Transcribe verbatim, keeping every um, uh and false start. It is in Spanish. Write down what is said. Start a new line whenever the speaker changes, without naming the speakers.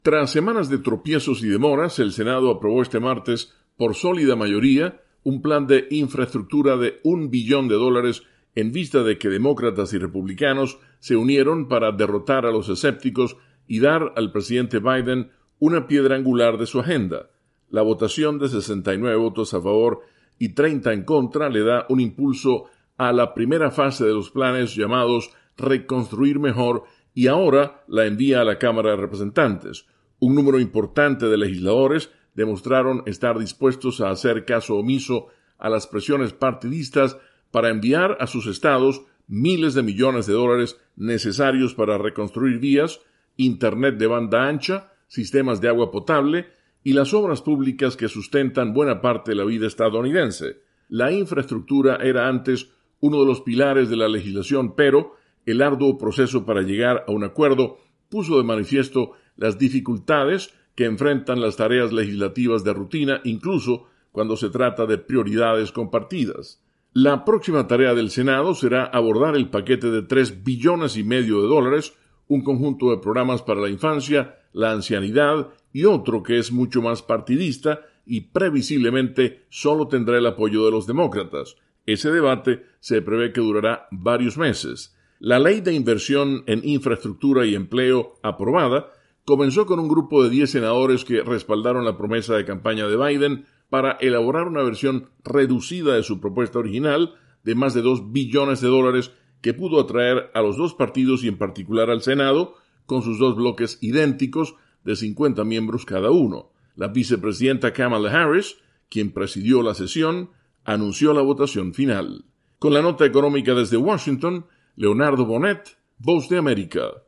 Tras semanas de tropiezos y demoras, el Senado aprobó este martes, por sólida mayoría, un plan de infraestructura de un billón de dólares en vista de que demócratas y republicanos se unieron para derrotar a los escépticos y dar al presidente Biden una piedra angular de su agenda. La votación de sesenta y nueve votos a favor y treinta en contra le da un impulso a la primera fase de los planes llamados Reconstruir Mejor y ahora la envía a la Cámara de Representantes. Un número importante de legisladores demostraron estar dispuestos a hacer caso omiso a las presiones partidistas para enviar a sus estados miles de millones de dólares necesarios para reconstruir vías, internet de banda ancha, sistemas de agua potable y las obras públicas que sustentan buena parte de la vida estadounidense. La infraestructura era antes uno de los pilares de la legislación, pero el arduo proceso para llegar a un acuerdo puso de manifiesto las dificultades que enfrentan las tareas legislativas de rutina, incluso cuando se trata de prioridades compartidas. La próxima tarea del Senado será abordar el paquete de tres billones y medio de dólares, un conjunto de programas para la infancia, la ancianidad y otro que es mucho más partidista y previsiblemente solo tendrá el apoyo de los demócratas. Ese debate se prevé que durará varios meses. La ley de inversión en infraestructura y empleo aprobada comenzó con un grupo de diez senadores que respaldaron la promesa de campaña de Biden para elaborar una versión reducida de su propuesta original de más de dos billones de dólares que pudo atraer a los dos partidos y en particular al Senado, con sus dos bloques idénticos de cincuenta miembros cada uno. La vicepresidenta Kamala Harris, quien presidió la sesión, anunció la votación final. Con la nota económica desde Washington, Leonardo Bonet, Voz de América.